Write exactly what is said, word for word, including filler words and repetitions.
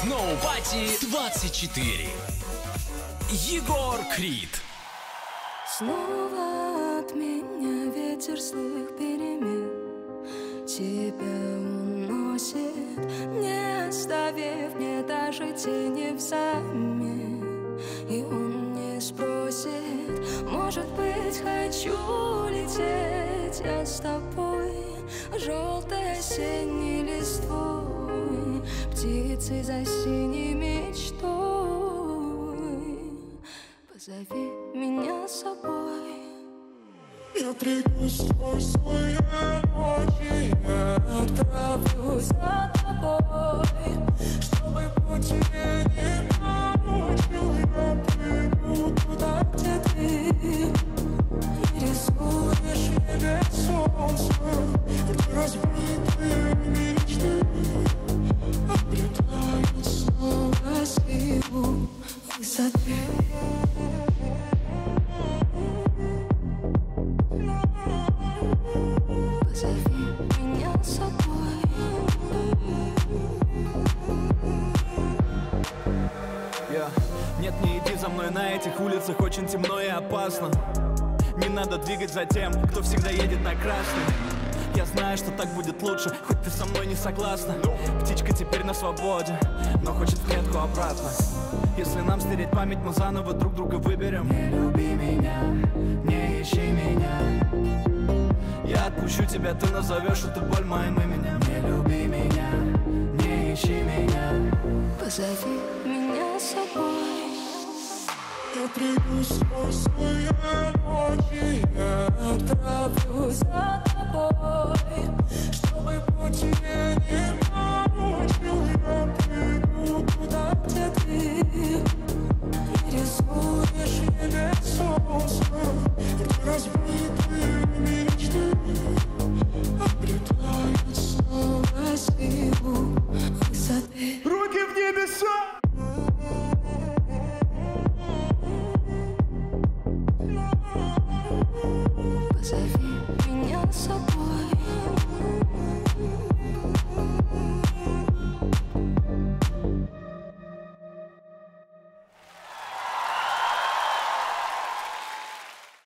Сноупати двадцать четыре. Егор Крид. Снова от меня ветер злых перемен тебя уносит, не оставив мне даже тени взамен. И он не спросит, может быть, хочу лететь я с тобой, желтой осенней листвой, птицей за синей мечтой. Позови меня с собой. Я приду сквозь свои ночи, я отправлюсь за тобой, чтобы по тебе не помучил. Я приду туда, где ты рисуешь небе солнце, где разбитые мечты обретают снова силу высоты. Нет, не иди за мной, на этих улицах очень темно и опасно. Не надо двигать за тем, кто всегда едет на красный. Я знаю, что так будет лучше, хоть ты со мной не согласна. Птичка теперь на свободе, но хочет в клетку обратно. Если нам стереть память, мы заново друг друга выберем. Не люби меня, не ищи меня. Я отпущу тебя, ты назовешь эту боль моим именем. Не люби меня, не ищи меня. Позови меня с собой. Я приду сквозь свои ночи, я отправлюсь за тобой, чтобы по тебе не помучил. Я